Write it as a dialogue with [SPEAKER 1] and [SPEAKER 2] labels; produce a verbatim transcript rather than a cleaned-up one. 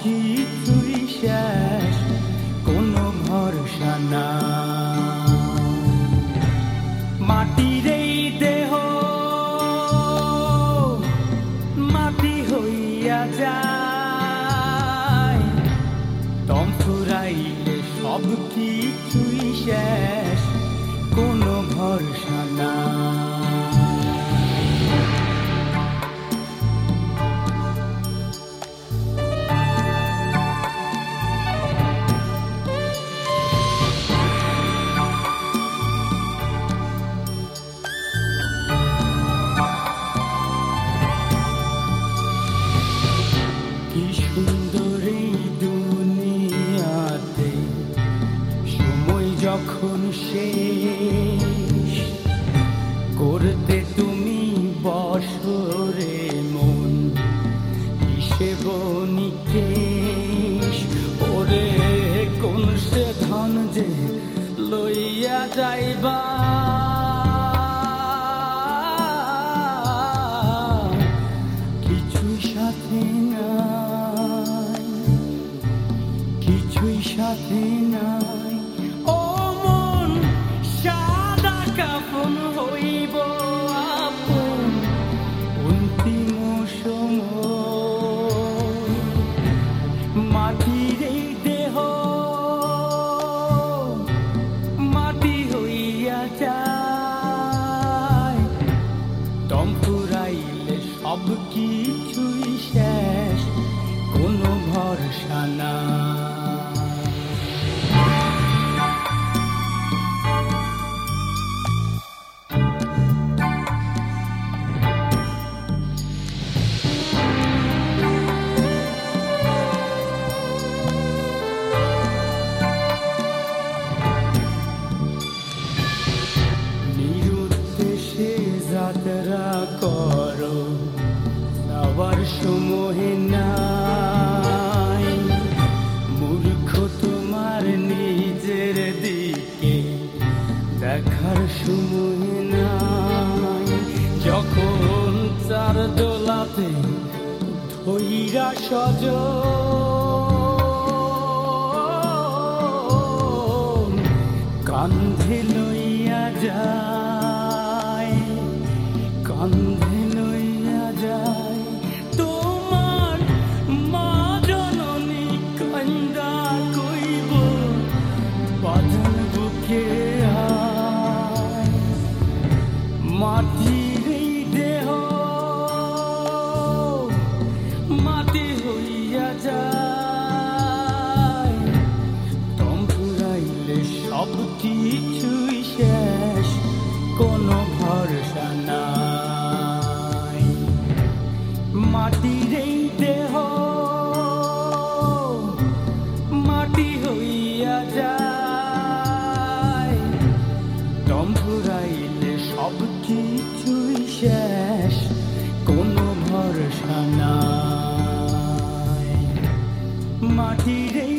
[SPEAKER 1] কিছুই শেষ, কোনো ভরসা না। মাটির এই দেহ মাটি হইয়া যায়, দম ফুরাইলে সব কিছুই শেষ, কোনো ভরসা না। কি সুন্দর এই দুনিয়াতে সময় যখন শেষ, করতে তুমি বছরে মন হিসেব নিকেশ। ওরে কোন সে ধন যে লইয়া যাইবা, কিছুই সাথে নাই, কিছুই সাথে নাই। ও মন সাদা কাফন হইব আপন অন্তিম সময়। মাটির এই দেহ মাটি হইয়া যায়, দম ফুরাইলে সব কিছুই শেষ, কোনো ভরসা না। নিরুদ্দেশে যাত্রা করো, যাওয়ার সময় নাই। মূর্খ তোমার নিজের দিকে দেখার সময় নাই। যখন চার দোলাতে ধইরা সজন কান্ধে লইয়া যায়, কান্ধে লইয়া যায় তোমার মা জননী কান্দা কইব বাঁধন বুকে আয়। মাটির এই দেহ মাটি হইয়া যায়, দম ফুরাইলে সব কিছুই শেষ, কোনো ভরসা নাই। মাটির এই দেহ মাটি হইয়া যায়, দম ফুরাইলে সব কিছুই শেষ, কোনো ভরসা নাই। মাটির এই